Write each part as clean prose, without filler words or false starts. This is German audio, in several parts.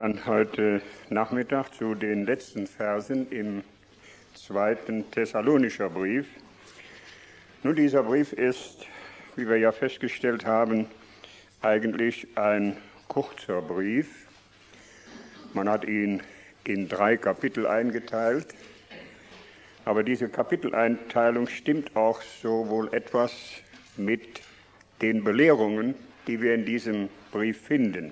an heute Nachmittag zu den letzten Versen im 2. Thessalonischer Brief. Nun, dieser Brief ist, wie wir ja festgestellt haben, eigentlich ein kurzer Brief. Man hat ihn in 3 Kapitel eingeteilt, aber diese Kapiteleinteilung stimmt auch so wohl etwas mit den Belehrungen, die wir in diesem Brief finden.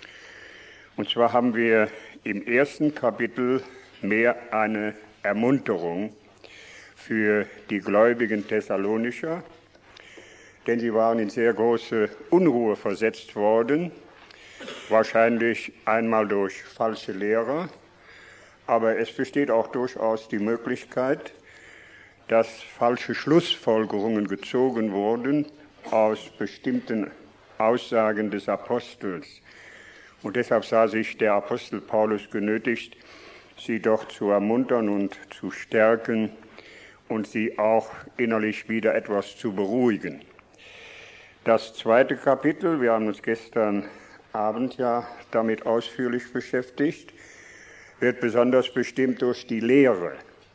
Und zwar haben wir im 1. Kapitel mehr eine Ermunterung für die gläubigen Thessalonicher, denn sie waren in sehr große Unruhe versetzt worden, wahrscheinlich einmal durch falsche Lehrer, aber es besteht auch durchaus die Möglichkeit, dass falsche Schlussfolgerungen gezogen wurden aus bestimmten Aussagen des Apostels. Und deshalb sah sich der Apostel Paulus genötigt, sie doch zu ermuntern und zu stärken und sie auch innerlich wieder etwas zu beruhigen. Das 2. Kapitel, wir haben uns gestern Abend ja damit ausführlich beschäftigt, wird besonders bestimmt durch die Lehre,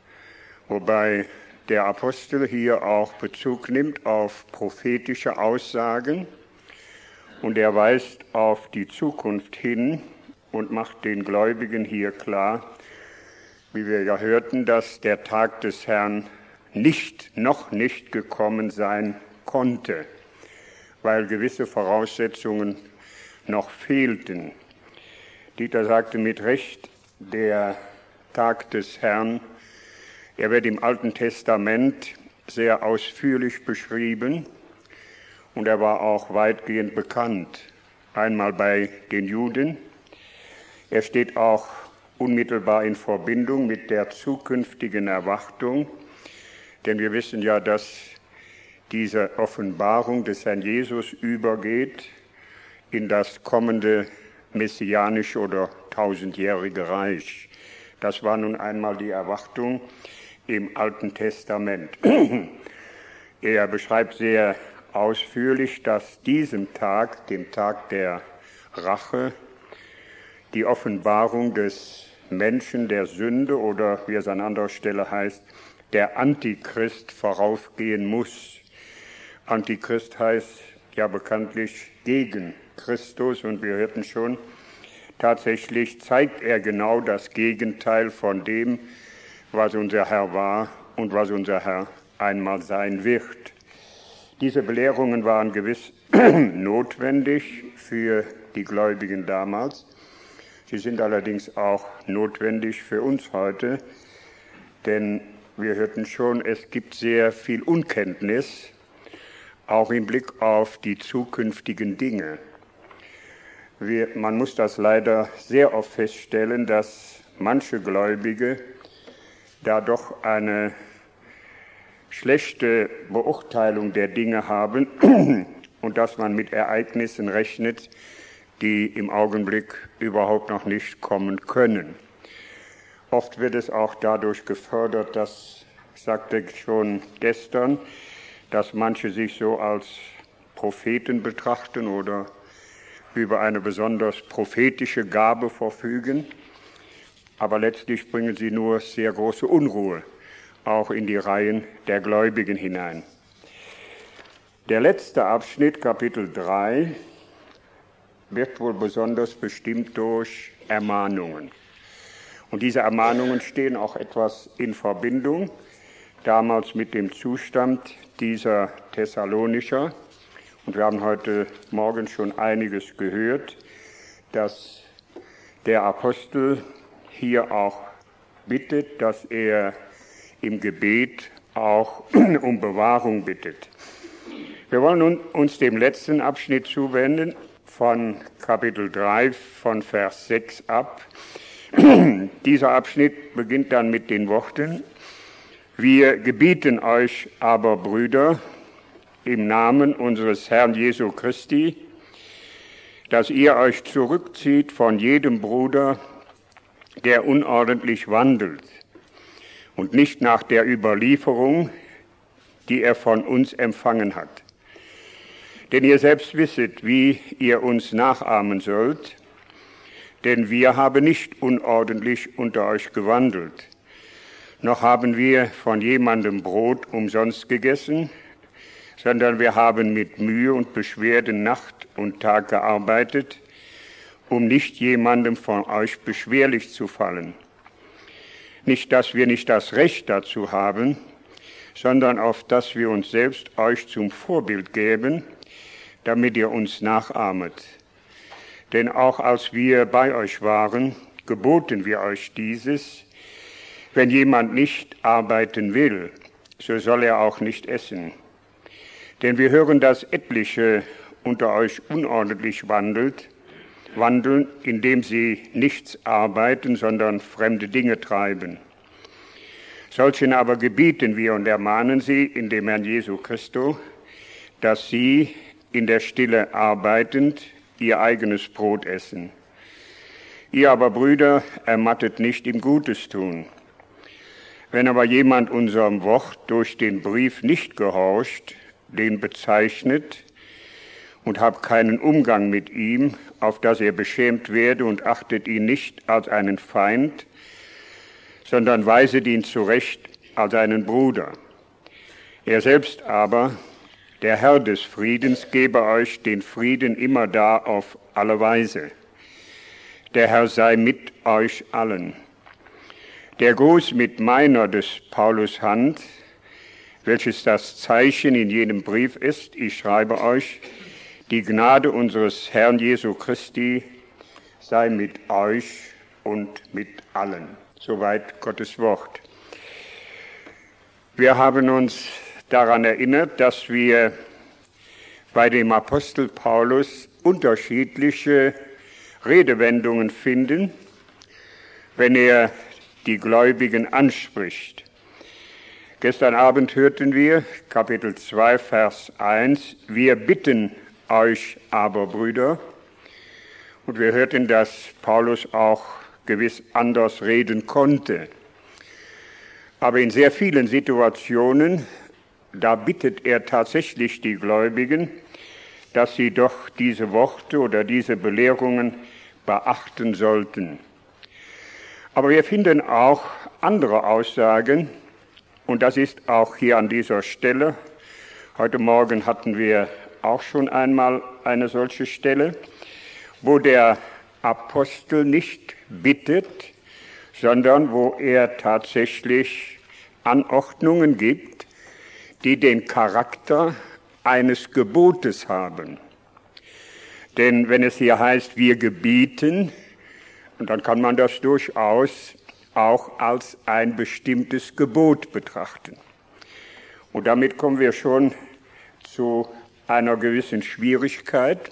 wobei der Apostel hier auch Bezug nimmt auf prophetische Aussagen. Und er weist auf die Zukunft hin und macht den Gläubigen hier klar, wie wir ja hörten, dass der Tag des Herrn noch nicht gekommen sein konnte, weil gewisse Voraussetzungen noch fehlten. Dieter sagte mit Recht, der Tag des Herrn, er wird im Alten Testament sehr ausführlich beschrieben. Und er war auch weitgehend bekannt, einmal bei den Juden. Er steht auch unmittelbar in Verbindung mit der zukünftigen Erwartung, denn wir wissen ja, dass diese Offenbarung des Herrn Jesus übergeht in das kommende messianische oder 1000-jährige Reich. Das war nun einmal die Erwartung im Alten Testament. Er beschreibt sehr ausführlich, dass diesem Tag, dem Tag der Rache, die Offenbarung des Menschen, der Sünde oder, wie es an anderer Stelle heißt, der Antichrist voraufgehen muss. Antichrist heißt ja bekanntlich gegen Christus und wir hörten schon, tatsächlich zeigt er genau das Gegenteil von dem, was unser Herr war und was unser Herr einmal sein wird. Diese Belehrungen waren gewiss notwendig für die Gläubigen damals. Sie sind allerdings auch notwendig für uns heute, denn wir hörten schon, es gibt sehr viel Unkenntnis, auch im Blick auf die zukünftigen Dinge. Man muss das leider sehr oft feststellen, dass manche Gläubige da doch eine schlechte Beurteilung der Dinge haben und dass man mit Ereignissen rechnet, die im Augenblick überhaupt noch nicht kommen können. Oft wird es auch dadurch gefördert, das sagte ich schon gestern, dass manche sich so als Propheten betrachten oder über eine besonders prophetische Gabe verfügen, aber letztlich bringen sie nur sehr große Unruhe auch in die Reihen der Gläubigen hinein. Der letzte Abschnitt, Kapitel 3, wird wohl besonders bestimmt durch Ermahnungen. Und diese Ermahnungen stehen auch etwas in Verbindung, damals mit dem Zustand dieser Thessalonicher. Und wir haben heute Morgen schon einiges gehört, dass der Apostel hier auch bittet, dass er im Gebet auch um Bewahrung bittet. Wir wollen nun uns dem letzten Abschnitt zuwenden, von Kapitel 3, von Vers 6 ab. Dieser Abschnitt beginnt dann mit den Worten: Wir gebieten euch aber, Brüder, im Namen unseres Herrn Jesu Christi, dass ihr euch zurückzieht von jedem Bruder, der unordentlich wandelt und nicht nach der Überlieferung, die er von uns empfangen hat. Denn ihr selbst wisset, wie ihr uns nachahmen sollt, Denn wir haben nicht unordentlich unter euch gewandelt, noch haben wir von jemandem Brot umsonst gegessen, sondern wir haben mit Mühe und Beschwerden Nacht und Tag gearbeitet, um nicht jemandem von euch beschwerlich zu fallen. Nicht, dass wir nicht das Recht dazu haben, sondern auf dass wir uns selbst euch zum Vorbild geben, damit ihr uns nachahmet. Denn auch als wir bei euch waren, geboten wir euch dieses: Wenn jemand nicht arbeiten will, so soll er auch nicht essen. Denn wir hören, dass etliche unter euch unordentlich wandeln, indem sie nichts arbeiten, sondern fremde Dinge treiben. Solchen aber gebieten wir und ermahnen sie in dem Herrn Jesu Christo, dass sie in der Stille arbeitend ihr eigenes Brot essen. Ihr aber, Brüder, ermattet nicht im Gutes tun. Wenn aber jemand unserem Wort durch den Brief nicht gehorcht, den bezeichnet und habt keinen Umgang mit ihm, auf dass er beschämt werde, und achtet ihn nicht als einen Feind, sondern weiset ihn zurecht als einen Bruder. Er selbst aber, der Herr des Friedens, gebe euch den Frieden immer da auf alle Weise. Der Herr sei mit euch allen. Der Gruß mit meiner des Paulus Hand, welches das Zeichen in jedem Brief ist, ich schreibe euch: Die Gnade unseres Herrn Jesu Christi sei mit euch und mit allen. Soweit Gottes Wort. Wir haben uns daran erinnert, dass wir bei dem Apostel Paulus unterschiedliche Redewendungen finden, wenn er die Gläubigen anspricht. Gestern Abend hörten wir Kapitel 2, Vers 1, wir bitten euch aber, Brüder. Und wir hörten, dass Paulus auch gewiss anders reden konnte. Aber in sehr vielen Situationen, da bittet er tatsächlich die Gläubigen, dass sie doch diese Worte oder diese Belehrungen beachten sollten. Aber wir finden auch andere Aussagen, und das ist auch hier an dieser Stelle. Heute Morgen hatten wir auch schon einmal eine solche Stelle, wo der Apostel nicht bittet, sondern wo er tatsächlich Anordnungen gibt, die den Charakter eines Gebotes haben. Denn wenn es hier heißt, wir gebieten, und dann kann man das durchaus auch als ein bestimmtes Gebot betrachten. Und damit kommen wir schon zu einer gewissen Schwierigkeit,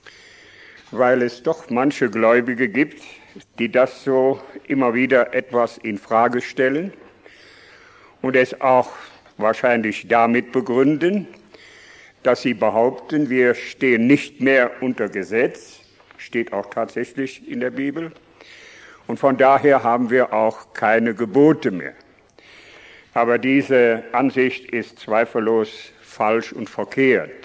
weil es doch manche Gläubige gibt, die das so immer wieder etwas in Frage stellen und es auch wahrscheinlich damit begründen, dass sie behaupten, wir stehen nicht mehr unter Gesetz, steht auch tatsächlich in der Bibel, und von daher haben wir auch keine Gebote mehr. Aber diese Ansicht ist zweifellos falsch und verkehrt.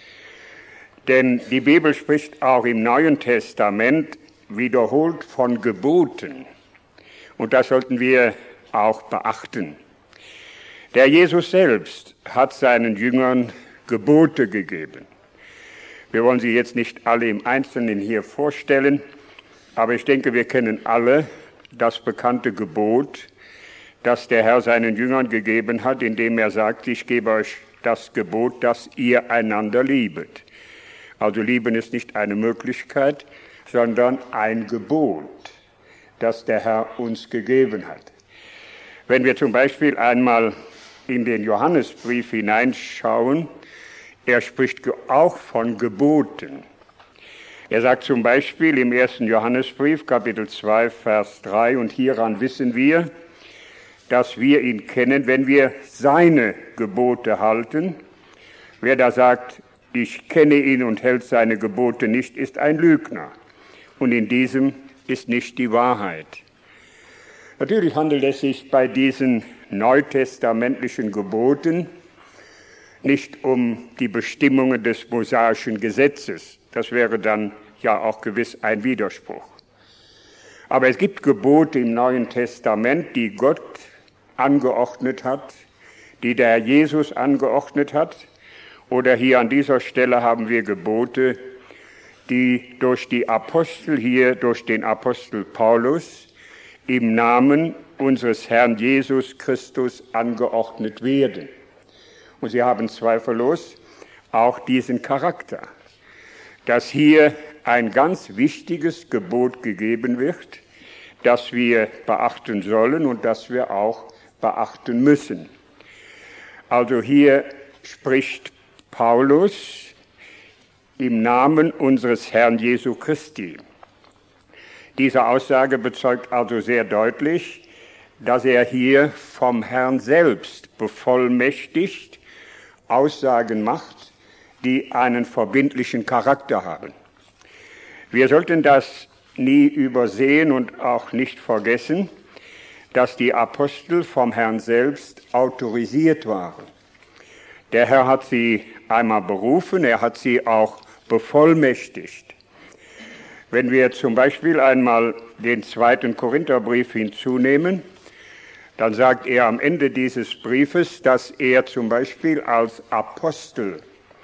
Denn die Bibel spricht auch im Neuen Testament wiederholt von Geboten. Und das sollten wir auch beachten. Der Jesus selbst hat seinen Jüngern Gebote gegeben. Wir wollen sie jetzt nicht alle im Einzelnen hier vorstellen, aber ich denke, wir kennen alle das bekannte Gebot, das der Herr seinen Jüngern gegeben hat, indem er sagt, ich gebe euch das Gebot, dass ihr einander liebet. Also lieben ist nicht eine Möglichkeit, sondern ein Gebot, das der Herr uns gegeben hat. Wenn wir zum Beispiel einmal in den Johannesbrief hineinschauen, er spricht auch von Geboten. Er sagt zum Beispiel im 1. Johannesbrief, Kapitel 2, Vers 3, und hieran wissen wir, dass wir ihn kennen, wenn wir seine Gebote halten. Wer da sagt, ich kenne ihn und hält seine Gebote nicht, ist ein Lügner. Und in diesem ist nicht die Wahrheit. Natürlich handelt es sich bei diesen neutestamentlichen Geboten nicht um die Bestimmungen des mosaischen Gesetzes. Das wäre dann ja auch gewiss ein Widerspruch. Aber es gibt Gebote im Neuen Testament, die Gott angeordnet hat, die der Herr Jesus angeordnet hat. Oder hier an dieser Stelle haben wir Gebote, die durch die Apostel hier, durch den Apostel Paulus, im Namen unseres Herrn Jesus Christus angeordnet werden. Und sie haben zweifellos auch diesen Charakter, dass hier ein ganz wichtiges Gebot gegeben wird, das wir beachten sollen und das wir auch beachten müssen. Also hier spricht Paulus im Namen unseres Herrn Jesu Christi. Diese Aussage bezeugt also sehr deutlich, dass er hier vom Herrn selbst bevollmächtigt Aussagen macht, die einen verbindlichen Charakter haben. Wir sollten das nie übersehen und auch nicht vergessen, dass die Apostel vom Herrn selbst autorisiert waren. Der Herr hat sie einmal berufen, er hat sie auch bevollmächtigt. Wenn wir zum Beispiel einmal den 2. Korintherbrief hinzunehmen, dann sagt er am Ende dieses Briefes, dass er zum Beispiel als Apostel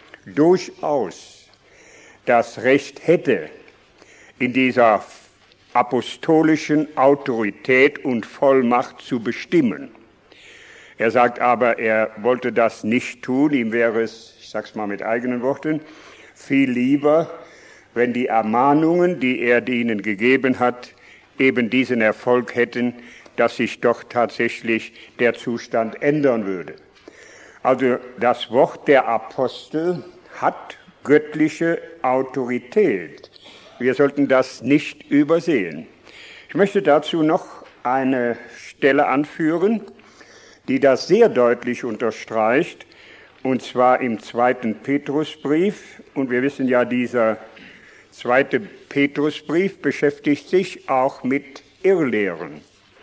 durchaus das Recht hätte, in dieser apostolischen Autorität und Vollmacht zu bestimmen. Er sagt aber, er wollte das nicht tun, ihm wäre es, ich sage es mal mit eigenen Worten, viel lieber, wenn die Ermahnungen, die er ihnen gegeben hat, eben diesen Erfolg hätten, dass sich doch tatsächlich der Zustand ändern würde. Also das Wort der Apostel hat göttliche Autorität. Wir sollten das nicht übersehen. Ich möchte dazu noch eine Stelle anführen, die das sehr deutlich unterstreicht, und zwar im 2. Petrusbrief. Und wir wissen ja, dieser 2. Petrusbrief beschäftigt sich auch mit Irrlehren.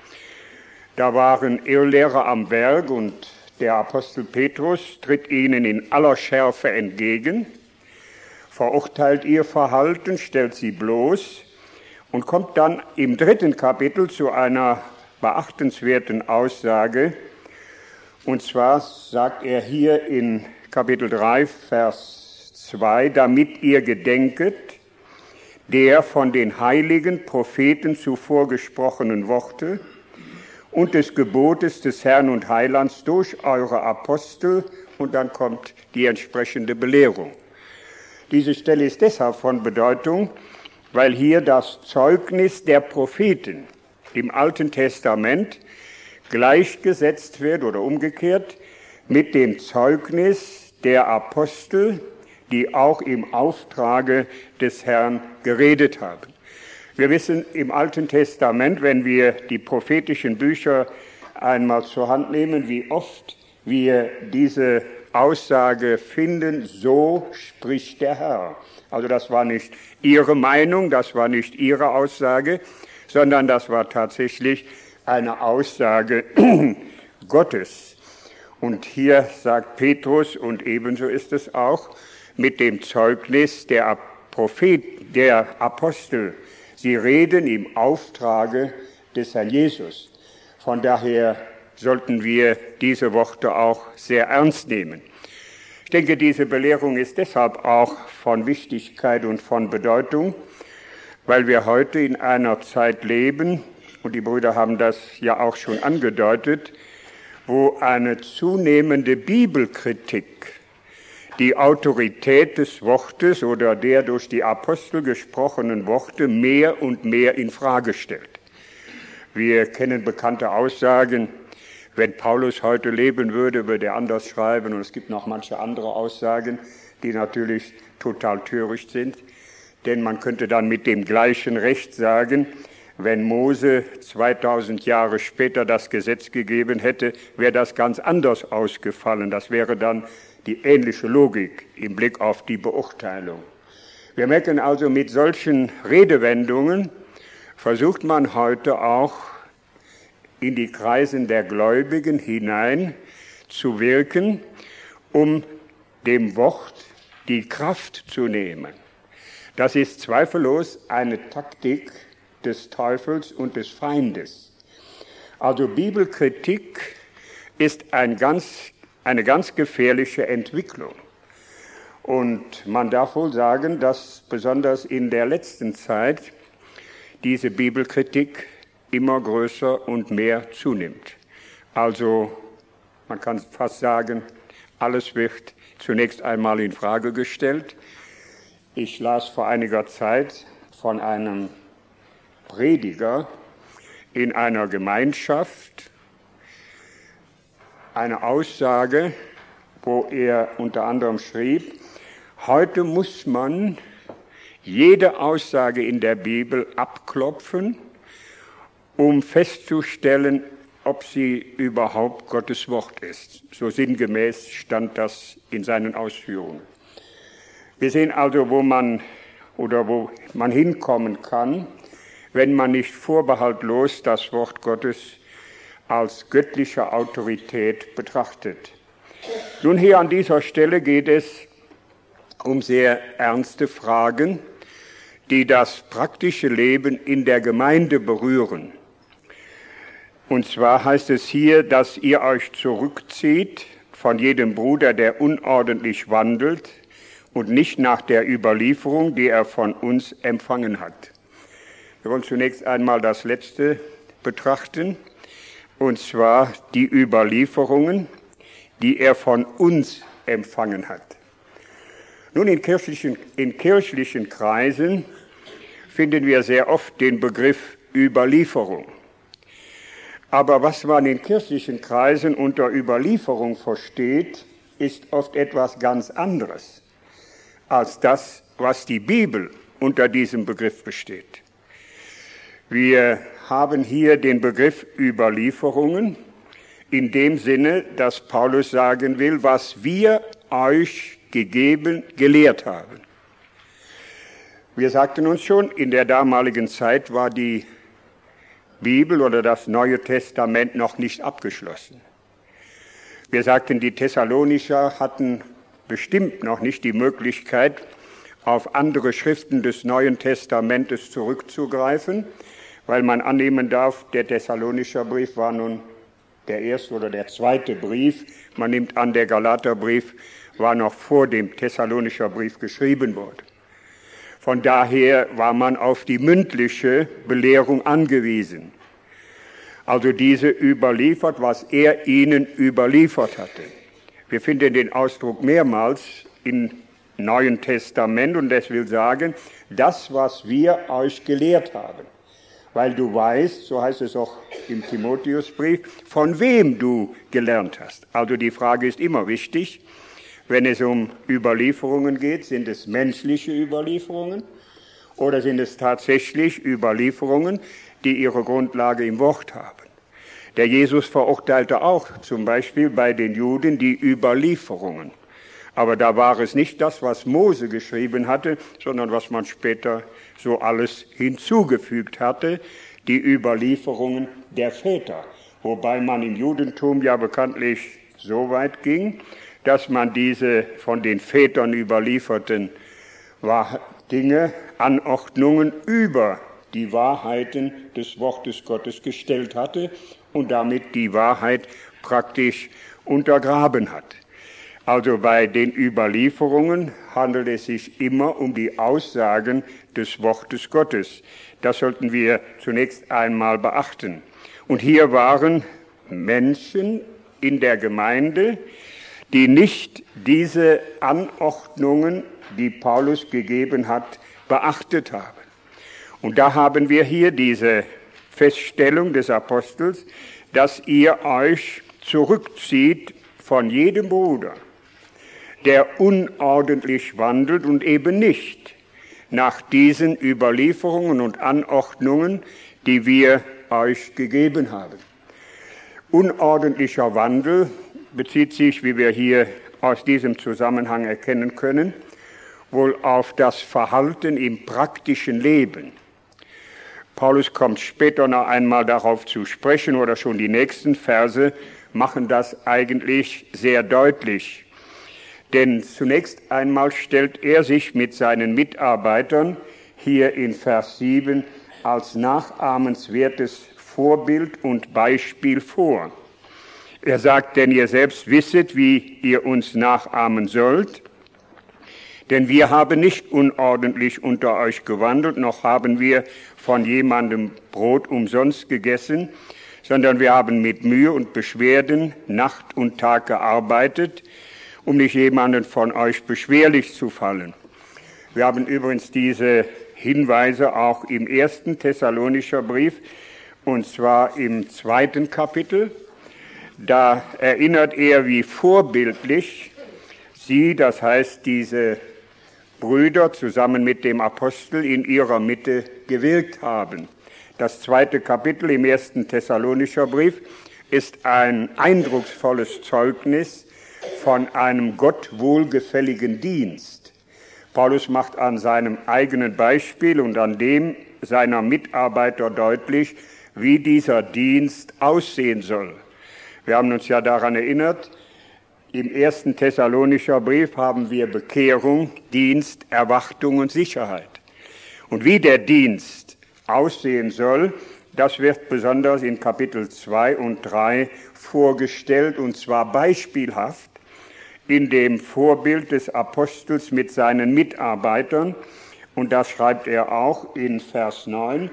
Da waren Irrlehrer am Werk und der Apostel Petrus tritt ihnen in aller Schärfe entgegen, verurteilt ihr Verhalten, stellt sie bloß und kommt dann im 3. Kapitel zu einer beachtenswerten Aussage. Und zwar sagt er hier in Kapitel 3, Vers 2, damit ihr gedenket, der von den heiligen Propheten zuvor gesprochenen Worte und des Gebotes des Herrn und Heilands durch eure Apostel, und dann kommt die entsprechende Belehrung. Diese Stelle ist deshalb von Bedeutung, weil hier das Zeugnis der Propheten im Alten Testament gleichgesetzt wird oder umgekehrt mit dem Zeugnis der Apostel, die auch im Auftrage des Herrn geredet haben. Wir wissen im Alten Testament, wenn wir die prophetischen Bücher einmal zur Hand nehmen, wie oft wir diese Aussage finden, so spricht der Herr. Also das war nicht ihre Meinung, das war nicht ihre Aussage, sondern das war tatsächlich eine Aussage Gottes. Und hier sagt Petrus, und ebenso ist es auch mit dem Zeugnis der Apostel, sie reden im Auftrage des Herrn Jesus. Von daher sollten wir diese Worte auch sehr ernst nehmen. Ich denke, diese Belehrung ist deshalb auch von Wichtigkeit und von Bedeutung, weil wir heute in einer Zeit leben, und die Brüder haben das ja auch schon angedeutet, wo eine zunehmende Bibelkritik die Autorität des Wortes oder der durch die Apostel gesprochenen Worte mehr und mehr in Frage stellt. Wir kennen bekannte Aussagen, wenn Paulus heute leben würde, würde er anders schreiben, und es gibt noch manche andere Aussagen, die natürlich total töricht sind, denn man könnte dann mit dem gleichen Recht sagen, wenn Mose 2000 Jahre später das Gesetz gegeben hätte, wäre das ganz anders ausgefallen. Das wäre dann die ähnliche Logik im Blick auf die Beurteilung. Wir merken also, mit solchen Redewendungen versucht man heute auch in die Kreisen der Gläubigen hinein zu wirken, um dem Wort die Kraft zu nehmen. Das ist zweifellos eine Taktik des Teufels und des Feindes. Also Bibelkritik ist eine ganz gefährliche Entwicklung. Und man darf wohl sagen, dass besonders in der letzten Zeit diese Bibelkritik immer größer und mehr zunimmt. Also man kann fast sagen, alles wird zunächst einmal in Frage gestellt. Ich las vor einiger Zeit von einem Prediger in einer Gemeinschaft eine Aussage, wo er unter anderem schrieb, heute muss man jede Aussage in der Bibel abklopfen, um festzustellen, ob sie überhaupt Gottes Wort ist. So sinngemäß stand das in seinen Ausführungen. Wir sehen also, wo man hinkommen kann, wenn man nicht vorbehaltlos das Wort Gottes als göttliche Autorität betrachtet. Nun, hier an dieser Stelle geht es um sehr ernste Fragen, die das praktische Leben in der Gemeinde berühren. Und zwar heißt es hier, dass ihr euch zurückzieht von jedem Bruder, der unordentlich wandelt und nicht nach der Überlieferung, die er von uns empfangen hat. Wir wollen zunächst einmal das Letzte betrachten, und zwar die Überlieferungen, die er von uns empfangen hat. Nun, in kirchlichen Kreisen finden wir sehr oft den Begriff Überlieferung. Aber was man in kirchlichen Kreisen unter Überlieferung versteht, ist oft etwas ganz anderes als das, was die Bibel unter diesem Begriff versteht. Wir haben hier den Begriff Überlieferungen in dem Sinne, dass Paulus sagen will, was wir euch gelehrt haben. Wir sagten uns schon, in der damaligen Zeit war die Bibel oder das Neue Testament noch nicht abgeschlossen. Wir sagten, die Thessalonicher hatten bestimmt noch nicht die Möglichkeit, auf andere Schriften des Neuen Testamentes zurückzugreifen, weil man annehmen darf, der Thessalonischer Brief war nun der erste oder der zweite Brief. Man nimmt an, der Galaterbrief war noch vor dem Thessalonischer Brief geschrieben worden. Von daher war man auf die mündliche Belehrung angewiesen. Also diese überliefert, was er ihnen überliefert hatte. Wir finden den Ausdruck mehrmals im Neuen Testament und das will sagen, das, was wir euch gelehrt haben. Weil du weißt, so heißt es auch im Timotheusbrief, von wem du gelernt hast. Also die Frage ist immer wichtig, wenn es um Überlieferungen geht, sind es menschliche Überlieferungen oder sind es tatsächlich Überlieferungen, die ihre Grundlage im Wort haben. Der Jesus verurteilte auch zum Beispiel bei den Juden die Überlieferungen. Aber da war es nicht das, was Mose geschrieben hatte, sondern was man später so alles hinzugefügt hatte, die Überlieferungen der Väter. Wobei man im Judentum ja bekanntlich so weit ging, dass man diese von den Vätern überlieferten Dinge, Anordnungen über die Wahrheiten des Wortes Gottes gestellt hatte und damit die Wahrheit praktisch untergraben hat. Also bei den Überlieferungen handelt es sich immer um die Aussagen des Wortes Gottes. Das sollten wir zunächst einmal beachten. Und hier waren Menschen in der Gemeinde, die nicht diese Anordnungen, die Paulus gegeben hat, beachtet haben. Und da haben wir hier diese Feststellung des Apostels, dass ihr euch zurückzieht von jedem Bruder, der unordentlich wandelt und eben nicht nach diesen Überlieferungen und Anordnungen, die wir euch gegeben haben. Unordentlicher Wandel bezieht sich, wie wir hier aus diesem Zusammenhang erkennen können, wohl auf das Verhalten im praktischen Leben. Paulus kommt später noch einmal darauf zu sprechen, oder schon die nächsten Verse machen das eigentlich sehr deutlich. Denn zunächst einmal stellt er sich mit seinen Mitarbeitern hier in Vers 7 als nachahmenswertes Vorbild und Beispiel vor. Er sagt, denn ihr selbst wisset, wie ihr uns nachahmen sollt. Denn wir haben nicht unordentlich unter euch gewandelt, noch haben wir von jemandem Brot umsonst gegessen, sondern wir haben mit Mühe und Beschwerden Nacht und Tag gearbeitet, um nicht jemanden von euch beschwerlich zu fallen. Wir haben übrigens diese Hinweise auch im 1. Thessalonischer Brief, und zwar im 2. Kapitel. Da erinnert er, wie vorbildlich sie, das heißt diese Brüder zusammen mit dem Apostel in ihrer Mitte gewirkt haben. Das 2. Kapitel im 1. Thessalonischer Brief ist ein eindrucksvolles Zeugnis von einem Gott wohlgefälligen Dienst. Paulus macht an seinem eigenen Beispiel und an dem seiner Mitarbeiter deutlich, wie dieser Dienst aussehen soll. Wir haben uns ja daran erinnert, im 1. Thessalonischer Brief haben wir Bekehrung, Dienst, Erwartung und Sicherheit. Und wie der Dienst aussehen soll, das wird besonders in Kapitel 2 und 3 vorgestellt, und zwar beispielhaft in dem Vorbild des Apostels mit seinen Mitarbeitern. Und das schreibt er auch in Vers 9,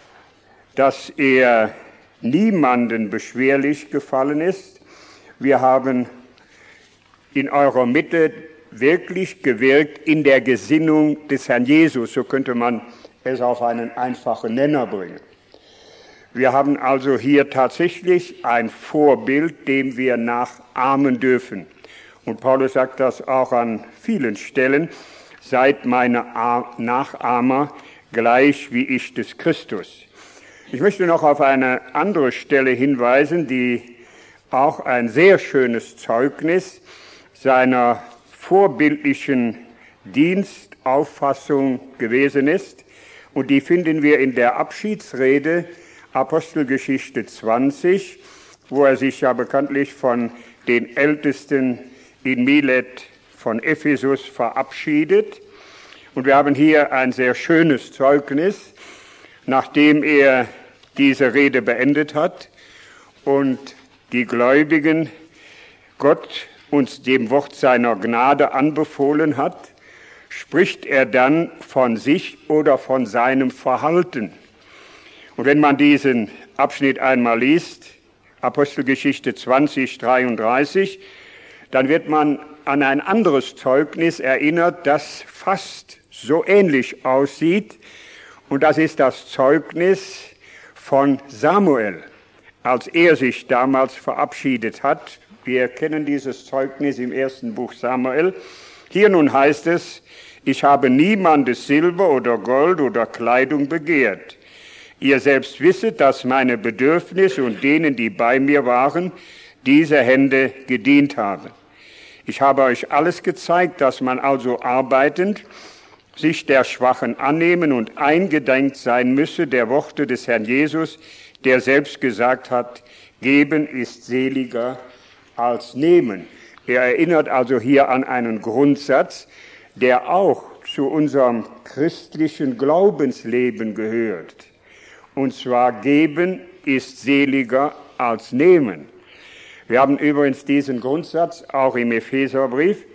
dass er niemanden beschwerlich gefallen ist. Wir haben in eurer Mitte wirklich gewirkt in der Gesinnung des Herrn Jesus, so könnte man es auf einen einfachen Nenner bringen. Wir haben also hier tatsächlich ein Vorbild, dem wir nachahmen dürfen. Und Paulus sagt das auch an vielen Stellen, seid meine Nachahmer, gleich wie ich des Christus. Ich möchte noch auf eine andere Stelle hinweisen, die auch ein sehr schönes Zeugnis seiner vorbildlichen Dienstauffassung gewesen ist. Und die finden wir in der Abschiedsrede Apostelgeschichte 20, wo er sich ja bekanntlich von den Ältesten in Milet von Ephesus verabschiedet. Und wir haben hier ein sehr schönes Zeugnis, nachdem er diese Rede beendet hat und die Gläubigen Gott uns dem Wort seiner Gnade anbefohlen hat, spricht er dann von sich oder von seinem Verhalten. Und wenn man diesen Abschnitt einmal liest, Apostelgeschichte 20, 33, dann wird man an ein anderes Zeugnis erinnert, das fast so ähnlich aussieht. Und das ist das Zeugnis von Samuel, als er sich damals verabschiedet hat. Wir kennen dieses Zeugnis im 1. Buch Samuel. Hier nun heißt es, ich habe niemandes Silber oder Gold oder Kleidung begehrt. Ihr selbst wisset, dass meine Bedürfnisse und denen, die bei mir waren, diese Hände gedient haben. Ich habe euch alles gezeigt, dass man also arbeitend sich der Schwachen annehmen und eingedenk sein müsse der Worte des Herrn Jesus, der selbst gesagt hat, geben ist seliger als nehmen. Er erinnert also hier an einen Grundsatz, der auch zu unserem christlichen Glaubensleben gehört. Und zwar geben ist seliger als nehmen. Wir haben übrigens diesen Grundsatz auch im Epheserbrief,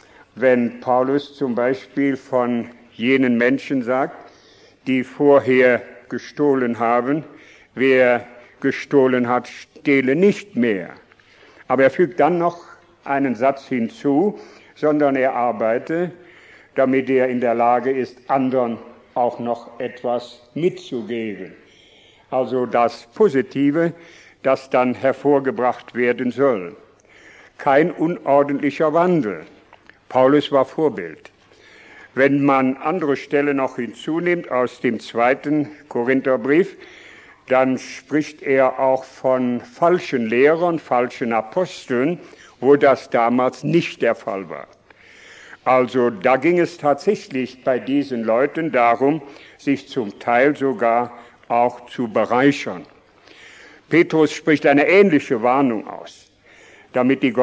wenn Paulus zum Beispiel von jenen Menschen sagt, die vorher gestohlen haben, wer gestohlen hat, stehle nicht mehr. Aber er fügt dann noch einen Satz hinzu, sondern er arbeite, damit er in der Lage ist, anderen auch noch etwas mitzugeben. Also das Positive, das dann hervorgebracht werden soll. Kein unordentlicher Wandel. Paulus war Vorbild. Wenn man andere Stellen noch hinzunimmt aus dem 2. Korintherbrief, dann spricht er auch von falschen Lehrern, falschen Aposteln, wo das damals nicht der Fall war. Also da ging es tatsächlich bei diesen Leuten darum, sich zum Teil sogar auch zu bereichern. Petrus spricht eine ähnliche Warnung aus, damit die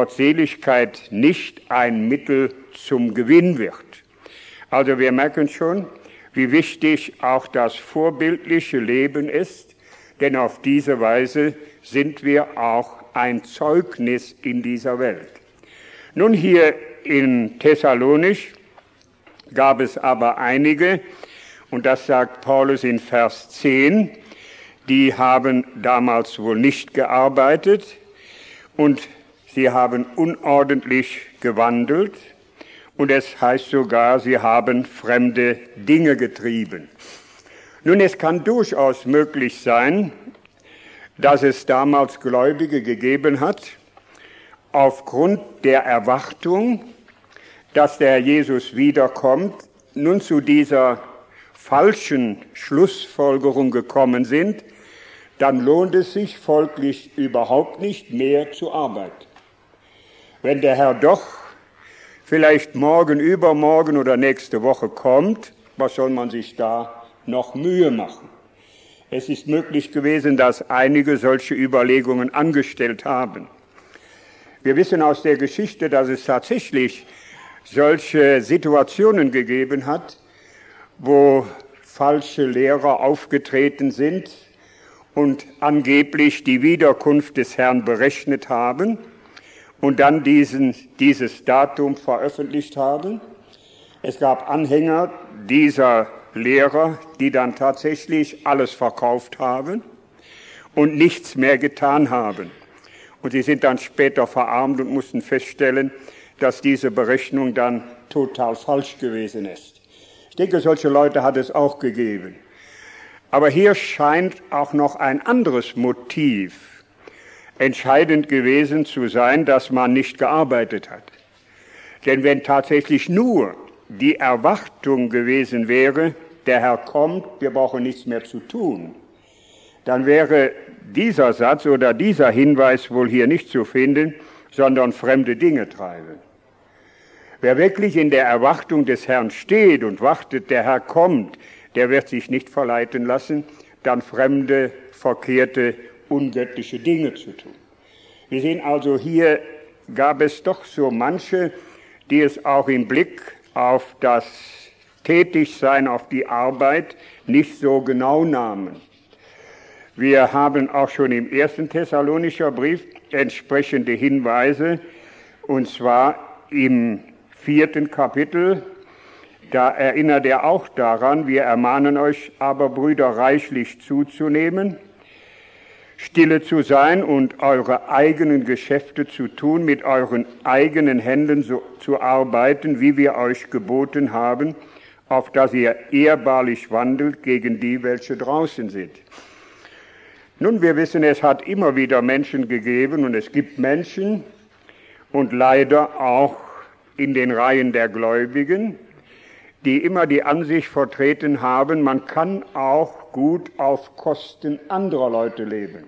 Gottseligkeit nicht ein Mittel zum Gewinn wird. Also wir merken schon, wie wichtig auch das vorbildliche Leben ist, denn auf diese Weise sind wir auch ein Zeugnis in dieser Welt. Nun, hier in Thessalonich gab es aber einige, und das sagt Paulus in Vers 10, die haben damals wohl nicht gearbeitet und sie haben unordentlich gewandelt. Und es heißt sogar, sie haben fremde Dinge getrieben. Nun, es kann durchaus möglich sein, dass es damals Gläubige gegeben hat, aufgrund der Erwartung, dass der Herr Jesus wiederkommt, nun zu dieser falschen Schlussfolgerung gekommen sind, dann lohnt es sich folglich überhaupt nicht mehr zu arbeiten. Wenn der Herr doch vielleicht morgen, übermorgen oder nächste Woche kommt, was soll man sich da noch Mühe machen? Es ist möglich gewesen, dass einige solche Überlegungen angestellt haben. Wir wissen aus der Geschichte, dass es tatsächlich solche Situationen gegeben hat, wo falsche Lehrer aufgetreten sind und angeblich die Wiederkunft des Herrn berechnet haben und dann dieses Datum veröffentlicht haben. Es gab Anhänger dieser Lehrer, die dann tatsächlich alles verkauft haben und nichts mehr getan haben. Und sie sind dann später verarmt und mussten feststellen, dass diese Berechnung dann total falsch gewesen ist. Ich denke, solche Leute hat es auch gegeben. Aber hier scheint auch noch ein anderes Motiv entscheidend gewesen zu sein, dass man nicht gearbeitet hat. Denn wenn tatsächlich nur die Erwartung gewesen wäre, der Herr kommt, wir brauchen nichts mehr zu tun, dann wäre dieser Satz oder dieser Hinweis wohl hier nicht zu finden, sondern fremde Dinge treiben. Wer wirklich in der Erwartung des Herrn steht und wartet, der Herr kommt, der wird sich nicht verleiten lassen, dann fremde, verkehrte, ungöttliche Dinge zu tun. Wir sehen also, hier gab es doch so manche, die es auch im Blick auf das Tätigsein, auf die Arbeit nicht so genau nahmen. Wir haben auch schon im 1. Thessalonicher Brief entsprechende Hinweise, und zwar im 4. Kapitel. Da erinnert er auch daran, wir ermahnen euch aber, Brüder, reichlich zuzunehmen, stille zu sein und eure eigenen Geschäfte zu tun, mit euren eigenen Händen so zu arbeiten, wie wir euch geboten haben, auf dass ihr ehrbarlich wandelt gegen die, welche draußen sind. Nun, wir wissen, es hat immer wieder Menschen gegeben und es gibt Menschen und leider auch in den Reihen der Gläubigen, die immer die Ansicht vertreten haben, man kann auch gut auf Kosten anderer Leute leben.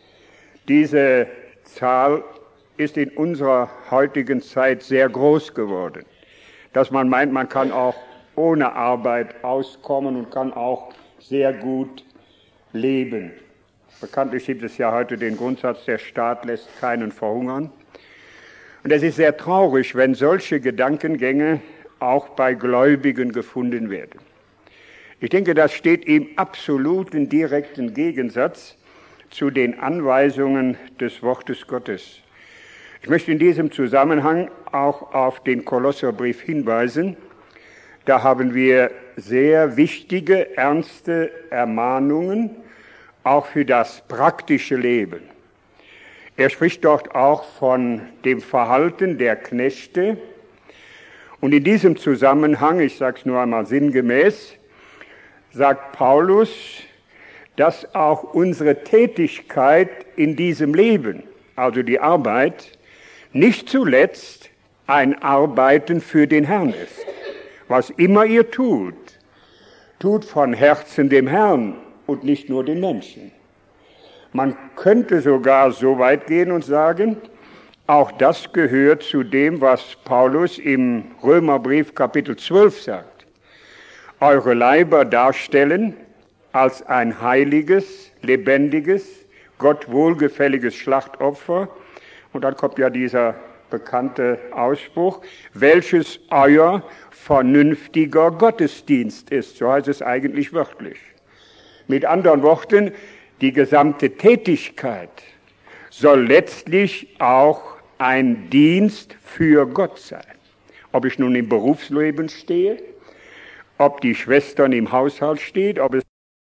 Diese Zahl ist in unserer heutigen Zeit sehr groß geworden, dass man meint, man kann auch ohne Arbeit auskommen und kann auch sehr gut leben. Bekanntlich gibt es ja heute den Grundsatz, der Staat lässt keinen verhungern. Und es ist sehr traurig, wenn solche Gedankengänge auch bei Gläubigen gefunden werden. Ich denke, das steht im absoluten direkten Gegensatz zu den Anweisungen des Wortes Gottes. Ich möchte in diesem Zusammenhang auch auf den Kolosserbrief hinweisen. Da haben wir sehr wichtige, ernste Ermahnungen, auch für das praktische Leben. Er spricht dort auch von dem Verhalten der Knechte. Und in diesem Zusammenhang, ich sage es nur einmal sinngemäß, sagt Paulus, dass auch unsere Tätigkeit in diesem Leben, also die Arbeit, nicht zuletzt ein Arbeiten für den Herrn ist. Was immer ihr tut, tut von Herzen dem Herrn und nicht nur den Menschen. Man könnte sogar so weit gehen und sagen, auch das gehört zu dem, was Paulus im Römerbrief Kapitel 12 sagt. Eure Leiber darstellen als ein heiliges, lebendiges, Gott wohlgefälliges Schlachtopfer. Und dann kommt ja dieser bekannte Ausspruch, welches euer vernünftiger Gottesdienst ist. So heißt es eigentlich wörtlich. Mit anderen Worten, die gesamte Tätigkeit soll letztlich auch ein Dienst für Gott sein. Ob ich nun im Berufsleben stehe, ob die Schwestern im Haushalt stehen, ob es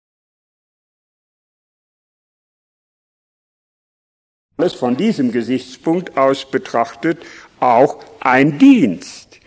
alles von diesem Gesichtspunkt aus betrachtet auch ein Dienst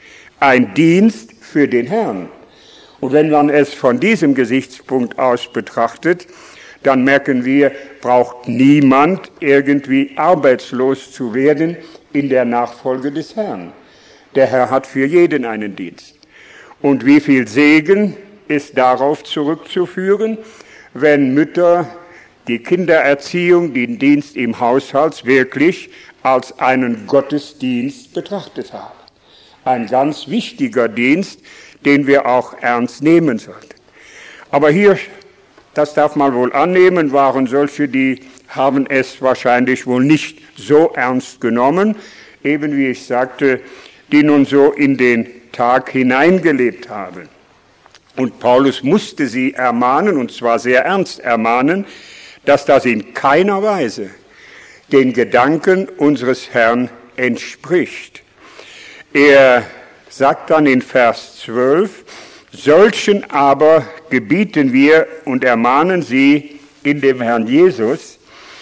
für den Herrn. Und wenn man es von diesem Gesichtspunkt aus betrachtet, dann merken wir, braucht niemand irgendwie arbeitslos zu werden in der Nachfolge des Herrn. Der Herr hat für jeden einen Dienst. Und wie viel Segen ist darauf zurückzuführen, wenn Mütter die Kindererziehung, den Dienst im Haushalt wirklich als einen Gottesdienst betrachtet haben. Ein ganz wichtiger Dienst, den wir auch ernst nehmen sollten. Aber hier, das darf man wohl annehmen, waren solche, die haben es wahrscheinlich wohl nicht so ernst genommen, eben wie ich sagte, die nun so in den Tag hineingelebt haben. Und Paulus musste sie ermahnen, und zwar sehr ernst ermahnen, dass das in keiner Weise den Gedanken unseres Herrn entspricht. Er sagt dann in Vers 12, solchen aber gebieten wir und ermahnen sie in dem Herrn Jesus,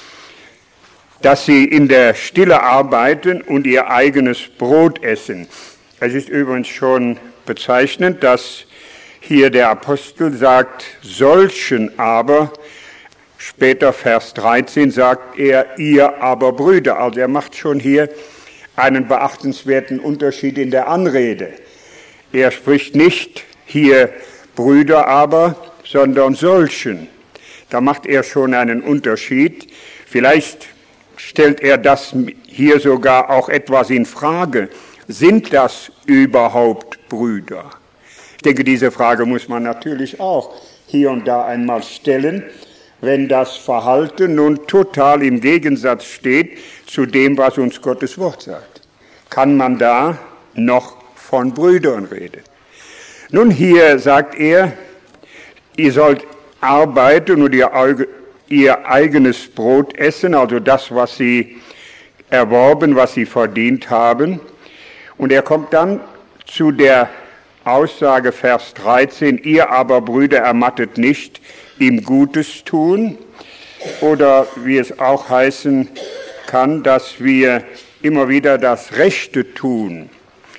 dass sie in der Stille arbeiten und ihr eigenes Brot essen. Es ist übrigens schon bezeichnend, dass hier der Apostel sagt, solchen aber, später Vers 13 sagt er, ihr aber Brüder. Also er macht schon hier einen beachtenswerten Unterschied in der Anrede. Er spricht nicht hier Brüder aber, sondern solchen. Da macht er schon einen Unterschied. Vielleicht stellt er das hier sogar auch etwas in Frage. Sind das überhaupt Brüder? Ich denke, diese Frage muss man natürlich auch hier und da einmal stellen, wenn das Verhalten nun total im Gegensatz steht zu dem, was uns Gottes Wort sagt. Kann man da noch von Brüdern reden? Nun, hier sagt er, ihr sollt arbeiten und ihr eigenes Brot essen, also das, was sie erworben, was sie verdient haben. Und er kommt dann zu der Aussage, Vers 13, ihr aber, Brüder, ermattet nicht im Gutes tun, oder wie es auch heißen kann, dass wir immer wieder das Rechte tun.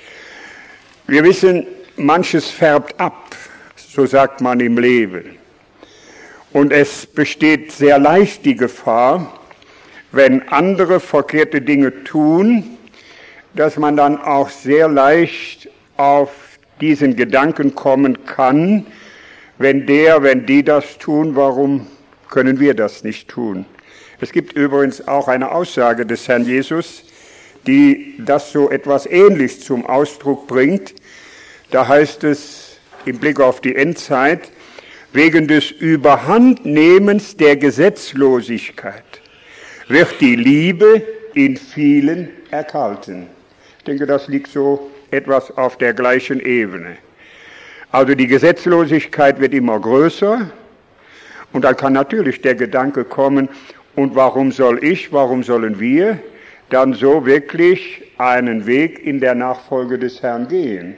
Wir wissen, manches färbt ab, so sagt man im Leben. Und es besteht sehr leicht die Gefahr, wenn andere verkehrte Dinge tun, dass man dann auch sehr leicht auf diesen Gedanken kommen kann, wenn die das tun, warum können wir das nicht tun? Es gibt übrigens auch eine Aussage des Herrn Jesus, die das so etwas ähnlich zum Ausdruck bringt. Da heißt es im Blick auf die Endzeit, wegen des Überhandnehmens der Gesetzlosigkeit wird die Liebe in vielen erkalten. Ich denke, das liegt so etwas auf der gleichen Ebene. Also die Gesetzlosigkeit wird immer größer und dann kann natürlich der Gedanke kommen, und warum sollen wir dann so wirklich einen Weg in der Nachfolge des Herrn gehen?